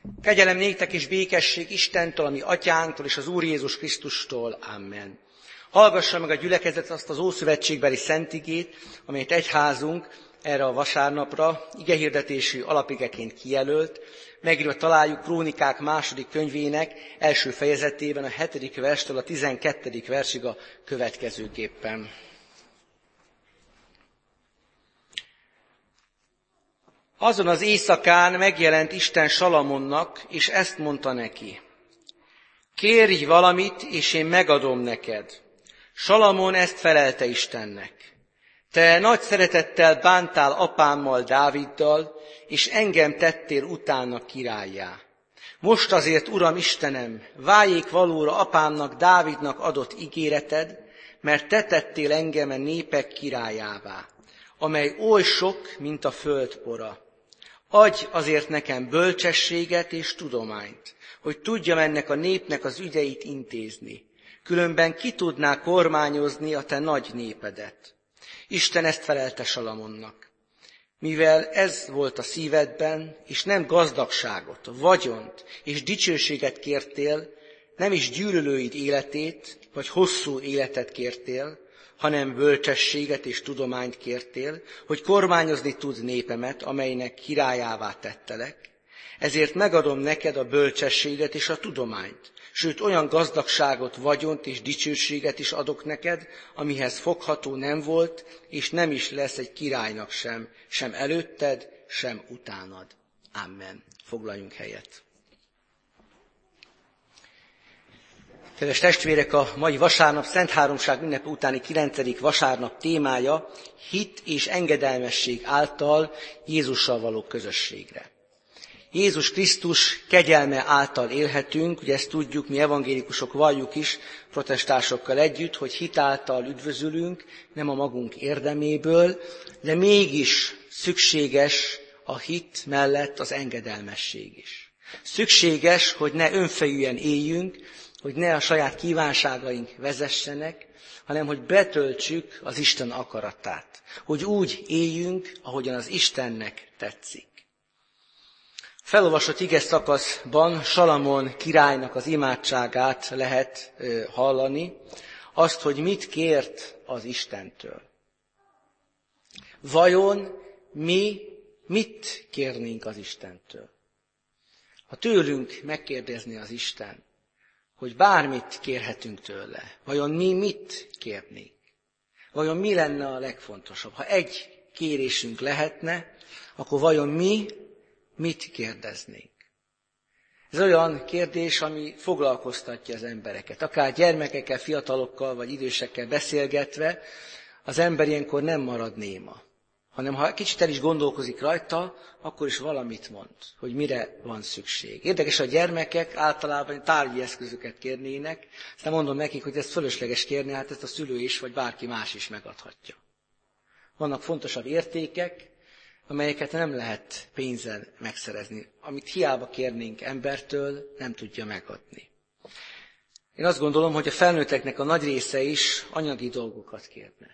Kegyelem néktek és békesség Istentől, a mi atyánktól és az Úr Jézus Krisztustól. Amen. Hallgassa meg a gyülekezet azt az ószövetségbeli szentigét, amelyet egyházunk erre a vasárnapra igehirdetési alapigeként kijelölt. Megírva találjuk Krónikák második könyvének első fejezetében a 7. verstől a 12. versig a következőképpen. Azon az éjszakán megjelent Isten Salamonnak, és ezt mondta neki: kérj valamit, és én megadom neked. Salamon ezt felelte Istennek: te nagy szeretettel bántál apámmal, Dáviddal, és engem tettél utána királlyá. Most azért, Uram Istenem, váljék valóra apámnak, Dávidnak adott ígéreted, mert te tettél engem a népek királyává, amely oly sok, mint a föld pora. Adj azért nekem bölcsességet és tudományt, hogy tudjam ennek a népnek az ügyeit intézni. Különben ki tudná kormányozni a te nagy népedet. Isten ezt felelte Salamonnak: mivel ez volt a szívedben, és nem gazdagságot, vagyont és dicsőséget kértél, nem is gyűlölőid életét, vagy hosszú életet kértél, hanem bölcsességet és tudományt kértél, hogy kormányozni tud népemet, amelynek királyává tettelek. Ezért megadom neked a bölcsességet és a tudományt, sőt olyan gazdagságot, vagyont és dicsőséget is adok neked, amihez fogható nem volt, és nem is lesz egy királynak sem előtted, sem utánad. Amen. Foglaljunk helyet. Kedves testvérek, a mai vasárnap, Szent Háromság ünnepe utáni 9. vasárnap témája hit és engedelmesség által Jézussal való közösségre. Jézus Krisztus kegyelme által élhetünk, ugye ezt tudjuk, mi evangélikusok valljuk is, protestánsokkal együtt, hogy hit által üdvözülünk, nem a magunk érdeméből, de mégis szükséges a hit mellett az engedelmesség is. Szükséges, hogy ne önfejűen éljünk, hogy ne a saját kívánságaink vezessenek, hanem hogy betöltsük az Isten akaratát, hogy úgy éljünk, ahogyan az Istennek tetszik. Felolvasott ige szakaszban Salamon királynak az imádságát lehet hallani, azt, hogy mit kért az Istentől. Vajon mi mit kérnénk az Istentől? Ha tőlünk megkérdezné az Isten, hogy bármit kérhetünk tőle, vajon mi mit kérnénk? Vajon mi lenne a legfontosabb? Ha egy kérésünk lehetne, akkor vajon mi mit kérdeznénk? Ez olyan kérdés, ami foglalkoztatja az embereket. Akár gyermekekkel, fiatalokkal vagy idősekkel beszélgetve, az ember ilyenkor nem marad néma, hanem ha kicsit el is gondolkozik rajta, akkor is valamit mond, hogy mire van szükség. Érdekes, a gyermekek általában tárgyi eszközöket kérnének, aztán mondom nekik, hogy ez fölösleges kérni, hát ezt a szülő is, vagy bárki más is megadhatja. Vannak fontosabb értékek, amelyeket nem lehet pénzen megszerezni, amit hiába kérnénk embertől, nem tudja megadni. Én azt gondolom, hogy a felnőtteknek a nagy része is anyagi dolgokat kérne.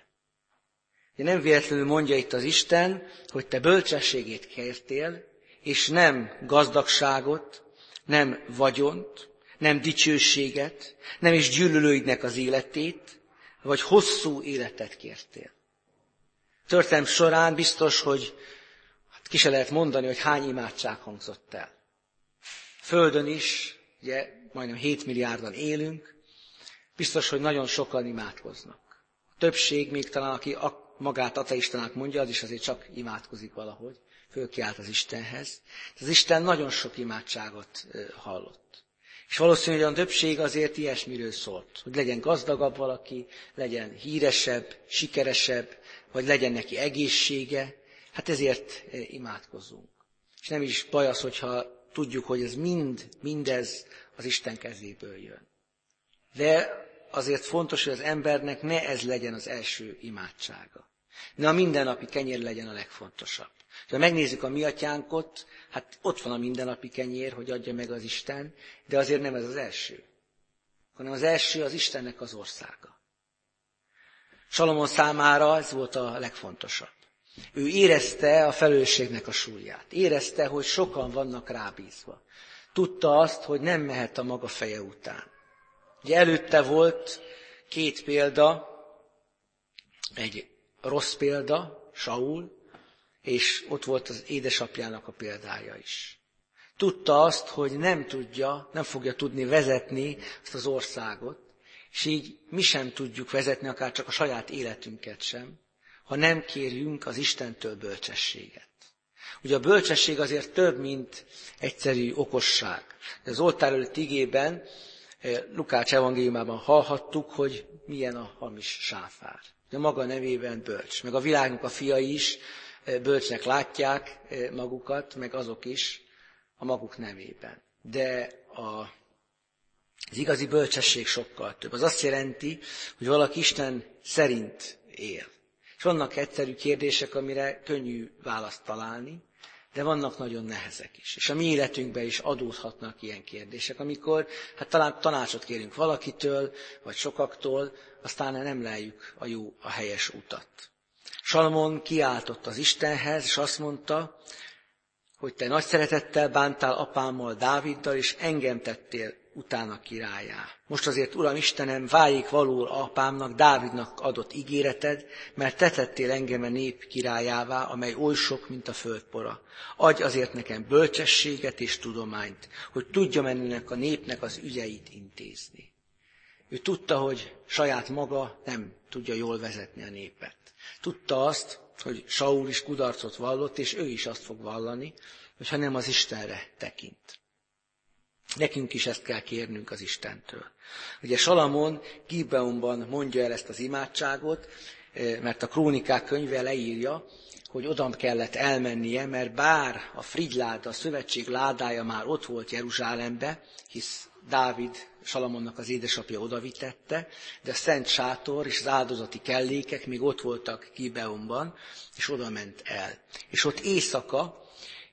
De nem véletlenül mondja itt az Isten, hogy te bölcsességét kértél, és nem gazdagságot, nem vagyont, nem dicsőséget, nem is gyűlölőidnek az életét, vagy hosszú életet kértél. Történelem során biztos, hogy ki se lehet mondani, hogy hány imádság hangzott el. Földön is, ugye majdnem 7 milliárdan élünk, biztos, hogy nagyon sokan imádkoznak. A többség, még talán aki magát ateistának mondja, az is azért csak imádkozik valahogy, fölkiált az Istenhez. Az Isten nagyon sok imádságot hallott. És valószínűleg a többség azért ilyesmiről szólt, hogy legyen gazdagabb valaki, legyen híresebb, sikeresebb, vagy legyen neki egészsége, hát ezért imádkozzunk. És nem is baj az, hogyha tudjuk, hogy ez mindez az Isten kezéből jön. De azért fontos, hogy az embernek ne ez legyen az első imádsága. Ne a mindennapi kenyér legyen a legfontosabb. Ha megnézzük a mi atyánkot, hát ott van a mindennapi kenyér, hogy adja meg az Isten, de azért nem ez az első, hanem az első az Istennek az országa. Salamon számára ez volt a legfontosabb. Ő érezte a felelősségnek a súlyát. Érezte, hogy sokan vannak rábízva. Tudta azt, hogy nem mehet a maga feje után. Ugye előtte volt 2 példa, egy rossz példa, Saul, és ott volt az édesapjának a példája is. Tudta azt, hogy nem fogja tudni vezetni azt az országot, és így mi sem tudjuk vezetni, akár csak a saját életünket sem, ha nem kérjünk az Istentől bölcsességet. Ugye a bölcsesség azért több, mint egyszerű okosság. Az oltár előtti igében, Lukács evangéliumában hallhattuk, hogy milyen a hamis sáfár. De maga nevében bölcs, meg a világnak a fiai is bölcsnek látják magukat, meg azok is a maguk nevében. De az igazi bölcsesség sokkal több. Az azt jelenti, hogy valaki Isten szerint él. És vannak egyszerű kérdések, amire könnyű választ találni, de vannak nagyon nehezek is. És a mi életünkben is adódhatnak ilyen kérdések, amikor talán tanácsot kérünk valakitől, vagy sokaktól, aztán nem leljük a helyes utat. Salamon kiáltott az Istenhez, és azt mondta, hogy te nagy szeretettel bántál apámmal, Dáviddal, és engem tettél utána királlyá. Most azért, Uram Istenem, váljék valóul apámnak, Dávidnak adott ígéreted, mert te tettél engem a nép királyává, amely oly sok, mint a földpora. Adj azért nekem bölcsességet és tudományt, hogy tudjam ennek a népnek az ügyeit intézni. Ő tudta, hogy saját maga nem tudja jól vezetni a népet. Tudta azt, hogy Saul is kudarcot vallott, és ő is azt fog vallani, hogyha nem az Istenre tekint. Nekünk is ezt kell kérnünk az Istentől. Ugye Salamon Gibeonban mondja el ezt az imádságot, mert a Krónikák könyve leírja, hogy oda kellett elmennie, mert bár a frigyláda, a szövetség ládája már ott volt Jeruzsálembe, hisz Dávid, Salamonnak az édesapja odavitette, de a szent sátor és az áldozati kellékek még ott voltak Gibeonban, és oda ment el. És ott éjszaka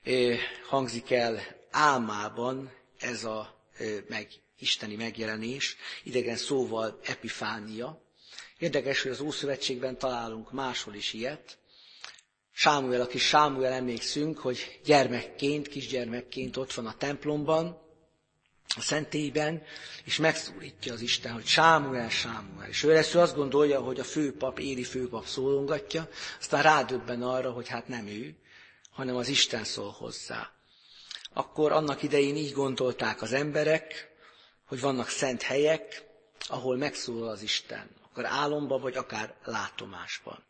hangzik el álmában ez a isteni megjelenés, idegen szóval epifánia. Érdekes, hogy az Ószövetségben találunk máshol is ilyet. Sámuel, a kis Sámuel, emlékszünk, hogy kisgyermekként ott van a templomban, a szentélyben, és megszólítja az Isten, hogy Sámuel, Sámuel. És ő először azt gondolja, hogy a főpap, Éli főpap szólongatja, aztán rádöbben arra, hogy hát nem ő, hanem az Isten szól hozzá. Akkor annak idején így gondolták az emberek, hogy vannak szent helyek, ahol megszólal az Isten, akár álomban, vagy akár látomásban.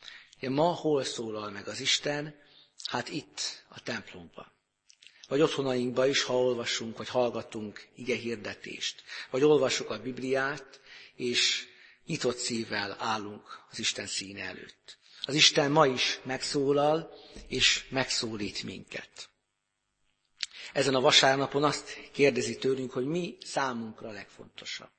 Ma hol szólal meg az Isten? Hát itt, a templomban. Vagy otthonainkban is, ha olvasunk, vagy hallgatunk igehirdetést. Vagy olvassuk a Bibliát, és nyitott szívvel állunk az Isten színe előtt. Az Isten ma is megszólal, és megszólít minket. Ezen a vasárnapon azt kérdezi tőlünk, hogy mi számunkra a legfontosabb.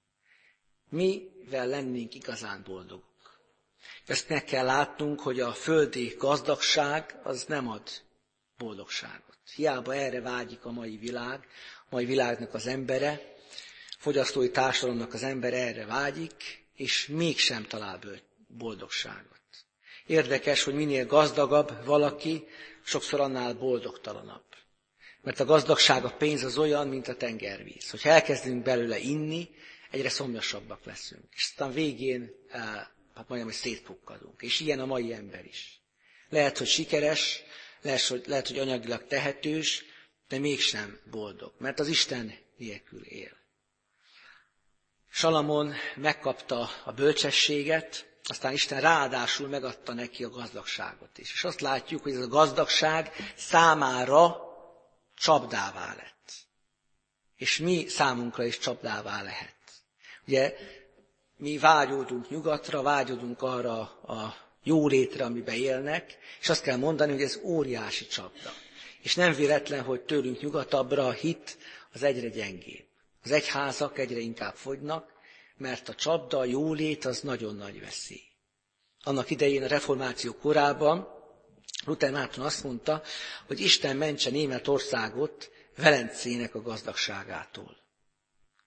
Mivel lennénk igazán boldogok. Ezt meg kell látnunk, hogy a földi gazdagság az nem ad boldogságot. Hiába erre vágyik a mai világnak az embere, fogyasztói társadalomnak az ember erre vágyik, és mégsem talál boldogságot. Érdekes, hogy minél gazdagabb valaki, sokszor annál boldogtalanabb. Mert a gazdagság, a pénz az olyan, mint a tengervíz. Hogyha elkezdünk belőle inni, egyre szomjasabbak leszünk. És aztán végén, majdnem, hogy szétpukkadunk. És ilyen a mai ember is. Lehet, hogy sikeres, lehet, hogy anyagilag tehetős, de mégsem boldog, mert az Isten nélkül él. Salamon megkapta a bölcsességet, aztán Isten ráadásul megadta neki a gazdagságot is. És azt látjuk, hogy ez a gazdagság számára csapdává lett. És mi számunkra is csapdává lehet. Ugye mi vágyódunk nyugatra, vágyódunk arra a jólétre, amiben élnek, és azt kell mondani, hogy ez óriási csapda. És nem véletlen, hogy tőlünk nyugatabbra a hit az egyre gyengébb. Az egyházak egyre inkább fogynak, mert a csapda, a jólét az nagyon nagy veszély. Annak idején a reformáció korában Luther Márton azt mondta, hogy Isten mentse Németországot Velencének a gazdagságától.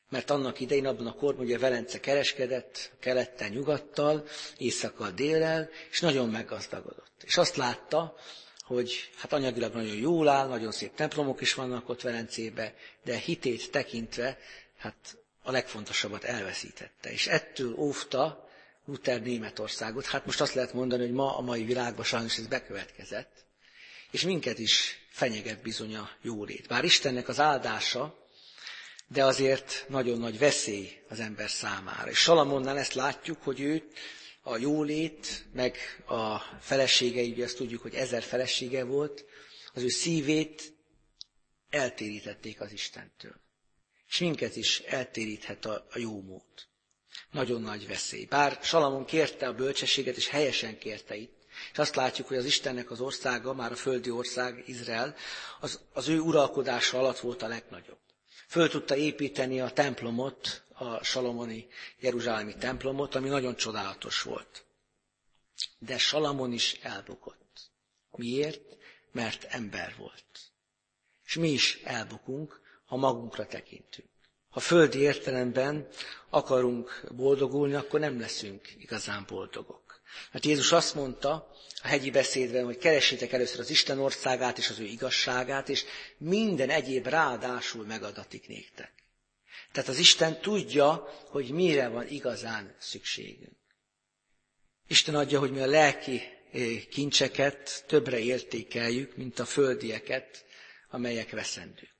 Mert annak idején, abban a korban ugye Velence kereskedett kelettel, nyugattal, éjszakkal, déllel, és nagyon meggazdagodott. És azt látta, hogy hát anyagilag nagyon jól áll, nagyon szép templomok is vannak ott Velencébe, de hitét tekintve hát a legfontosabbat elveszítette. És ettől óvta Luther Németországot. Hát most azt lehet mondani, hogy ma a mai világban sajnos ez bekövetkezett, és minket is fenyeget bizony a jólét. Bár Istennek az áldása, de azért nagyon nagy veszély az ember számára. És Salamonnál ezt látjuk, hogy ő a jólét, meg a feleségei, ugye azt tudjuk, hogy 1000 felesége volt, az ő szívét eltérítették az Istentől. És minket is eltéríthet a jó mód. Nagyon nagy veszély. Bár Salamon kérte a bölcsességet, és helyesen kérte itt, és azt látjuk, hogy az Istennek az országa, már a földi ország, Izrael, az ő uralkodása alatt volt a legnagyobb. Föl tudta építeni a templomot, a salamoni jeruzsálemi templomot, ami nagyon csodálatos volt. De Salamon is elbukott. Miért? Mert ember volt. És mi is elbukunk, ha magunkra tekintünk. Ha földi értelemben akarunk boldogulni, akkor nem leszünk igazán boldogok. Mert Jézus azt mondta a hegyi beszédben, hogy keressétek először az Isten országát és az ő igazságát, és minden egyéb ráadásul megadatik néktek. Tehát az Isten tudja, hogy mire van igazán szükségünk. Isten adja, hogy mi a lelki kincseket többre értékeljük, mint a földieket, amelyek veszendők.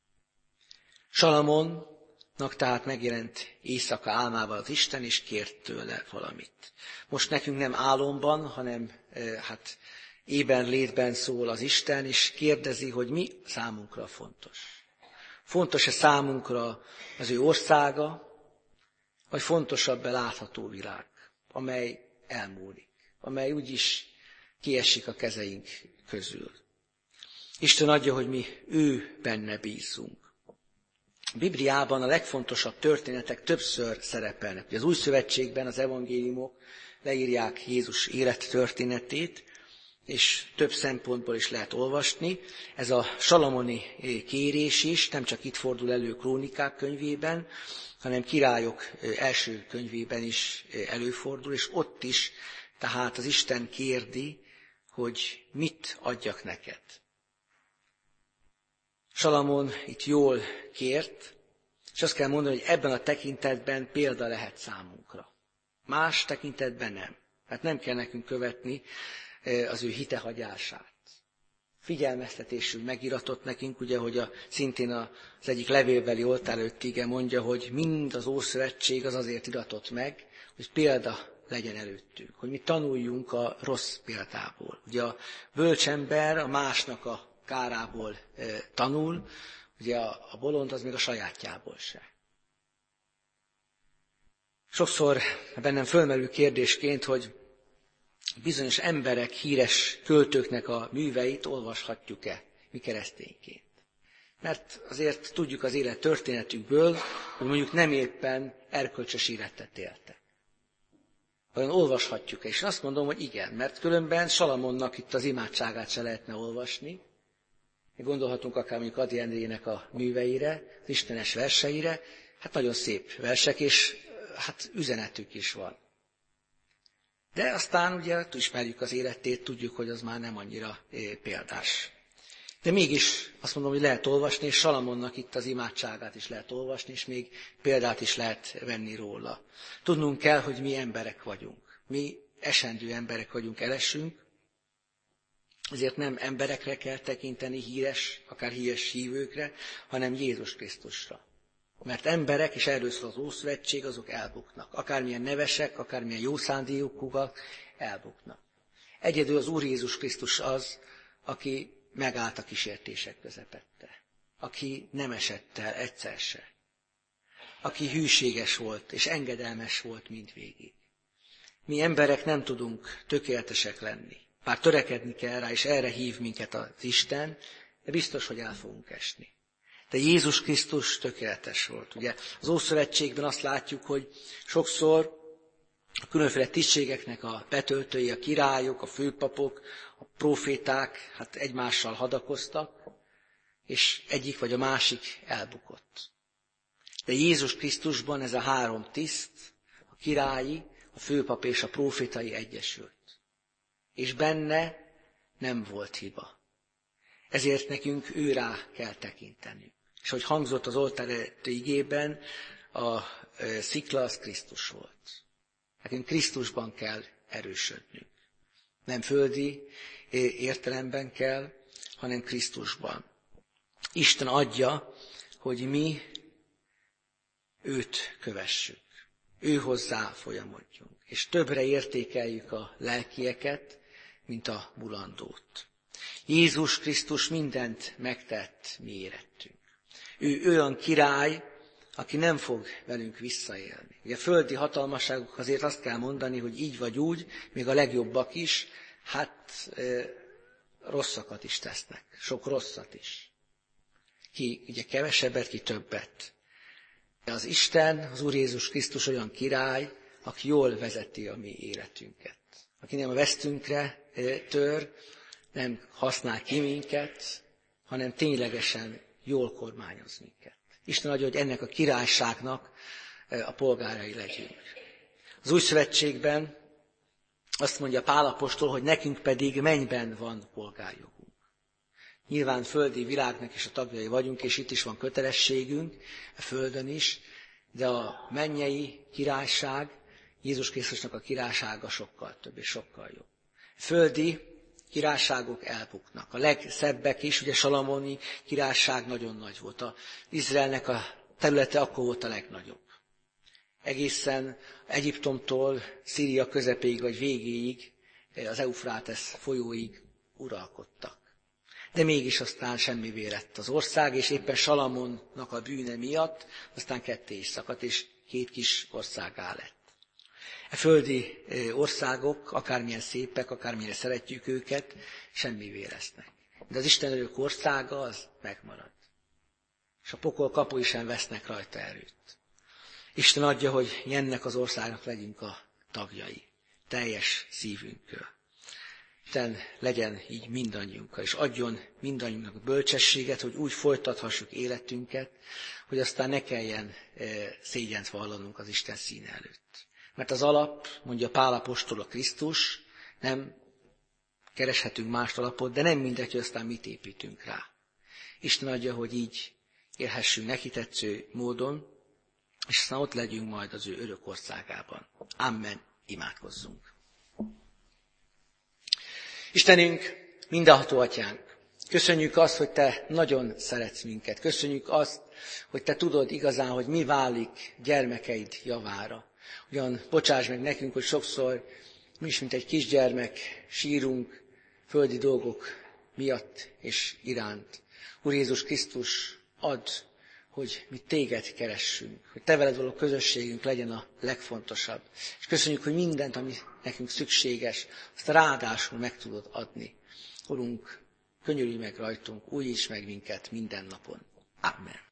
Salamonnak tehát megjelent éjszaka álmával az Isten, és kért tőle valamit. Most nekünk nem álomban, hanem ében létben szól az Isten, és kérdezi, hogy mi számunkra fontos. Fontos-e számunkra az ő országa, vagy fontosabb-e látható világ, amely elmúlik, amely úgyis kiesik a kezeink közül. Isten adja, hogy mi ő benne bízunk. A Bibliában a legfontosabb történetek többször szerepelnek. Az Új Szövetségben az evangéliumok leírják Jézus élettörténetét, és több szempontból is lehet olvasni. Ez a salamoni kérés is nem csak itt fordul elő Krónikák könyvében, hanem Királyok első könyvében is előfordul, és ott is tehát az Isten kérdi, hogy mit adjak neked. Salamon itt jól kért, és azt kell mondani, hogy ebben a tekintetben példa lehet számunkra. Más tekintetben nem. Hát nem kell nekünk követni az ő hitehagyását. Figyelmeztetésül megiratott nekünk, ugye, hogy szintén az egyik levélbeli oltár előtt ige mondja, hogy mind az Ószövetség az azért iratott meg, hogy példa legyen előttünk, hogy mi tanuljunk a rossz példából. Ugye a bölcsember a másnak a kárából tanul, ugye a bolond az még a sajátjából se. Sokszor bennem fölmerül kérdésként, hogy bizonyos emberek, híres költőknek a műveit olvashatjuk-e mi keresztényként. Mert azért tudjuk az élet történetükből, hogy mondjuk nem éppen erkölcsös életet éltek. Vajon olvashatjuk-e? És azt mondom, hogy igen, mert különben Salamonnak itt az imádságát se lehetne olvasni. Gondolhatunk akár mondjuk Ady Endrének a műveire, az istenes verseire, hát nagyon szép versek, és hát üzenetük is van. De aztán ugye ismerjük az életét, tudjuk, hogy az már nem annyira példás. De mégis azt mondom, hogy lehet olvasni, és Salamonnak itt az imádságát is lehet olvasni, és még példát is lehet venni róla. Tudnunk kell, hogy mi emberek vagyunk. Mi esendő emberek vagyunk, elesünk, ezért nem emberekre kell tekinteni, híres, akár híres hívőkre, hanem Jézus Krisztusra. Mert emberek, és erről szól az Ószövetség, azok elbuknak. Akármilyen nevesek, akármilyen jó szándékúak, elbuknak. Egyedül az Úr Jézus Krisztus az, aki megállt a kísértések közepette. Aki nem esett el egyszer se. Aki hűséges volt, és engedelmes volt mindvégig. Mi emberek nem tudunk tökéletesek lenni. Bár törekedni kell rá, és erre hív minket az Isten, de biztos, hogy el fogunk esni. De Jézus Krisztus tökéletes volt. Ugye az Ószövetségben azt látjuk, hogy sokszor a különféle tisztségeknek a betöltői, a királyok, a főpapok, a próféták hát egymással hadakoztak, és egyik vagy a másik elbukott. De Jézus Krisztusban ez a három tiszt, a királyi, a főpap és a prófétai egyesült. És benne nem volt hiba. Ezért nekünk őrá kell tekintenünk. És hogy hangzott az oltár előtti igében, a szikla az Krisztus volt. Nekünk Krisztusban kell erősödnünk. Nem földi értelemben kell, hanem Krisztusban. Isten adja, hogy mi őt kövessük. Ő hozzá folyamodjunk. És többre értékeljük a lelkieket, mint a mulandót. Jézus Krisztus mindent megtett mi érettünk. Ő olyan király, aki nem fog velünk visszaélni. Ugye a földi hatalmaságok azért azt kell mondani, hogy így vagy úgy, még a legjobbak is, rosszakat is tesznek. Sok rosszat is. Ki ugye kevesebbet, ki többet. De az Isten, az Úr Jézus Krisztus olyan király, aki jól vezeti a mi életünket. Aki nem a vesztünkre tör, nem használ ki minket, hanem ténylegesen jól kormányoz minket. Isten adja, hogy ennek a királyságnak a polgárai legyünk. Az Új Szövetségben azt mondja Pál apostol, hogy nekünk pedig mennyben van polgárjogunk. Nyilván földi világnak is a tagjai vagyunk, és itt is van kötelességünk, a földön is, de a mennyei királyság, Jézus Krisztusnak a királysága sokkal több és sokkal jobb. Földi királyságok elbuknak. A legszebbek is, ugye Salamoni királyság nagyon nagy volt. Izraelnek a területe akkor volt a legnagyobb. Egészen Egyiptomtól Szíria közepéig vagy végéig, az Eufrátesz folyóig uralkodtak. De mégis aztán semmivé lett az ország, és éppen Salamonnak a bűne miatt aztán ketté is szakadt, és két kis országgá lett. A földi országok, akármilyen szépek, akármilyen szeretjük őket, semmivé lesznek. De az Isten örök országa az megmarad. És a pokol kapui sem vesznek rajta erőt. Isten adja, hogy ennek az országnak legyünk a tagjai, teljes szívünktől. Isten legyen így mindannyiunkkal, és adjon mindannyiunknak bölcsességet, hogy úgy folytathassuk életünket, hogy aztán ne kelljen szégyent vallanunk az Isten színe előtt. Mert az alap, mondja Pál apostol, a Krisztus, nem kereshetünk más alapot, de nem mindegy, hogy aztán mit építünk rá. Isten adja, hogy így élhessünk neki tetsző módon, és aztán ott legyünk majd az ő örök országában. Amen. Imádkozzunk. Istenünk, mindenható atyánk, köszönjük azt, hogy te nagyon szeretsz minket. Köszönjük azt, hogy te tudod igazán, hogy mi válik gyermekeid javára. Ugyan bocsáss meg nekünk, hogy sokszor mi is, mint egy kisgyermek, sírunk földi dolgok miatt és iránt. Úr Jézus Krisztus, add, hogy mi téged keressünk, hogy te veled való közösségünk legyen a legfontosabb. És köszönjük, hogy mindent, ami nekünk szükséges, azt ráadásul meg tudod adni. Urunk, könyörülj meg rajtunk, újíts meg minket minden napon. Amen.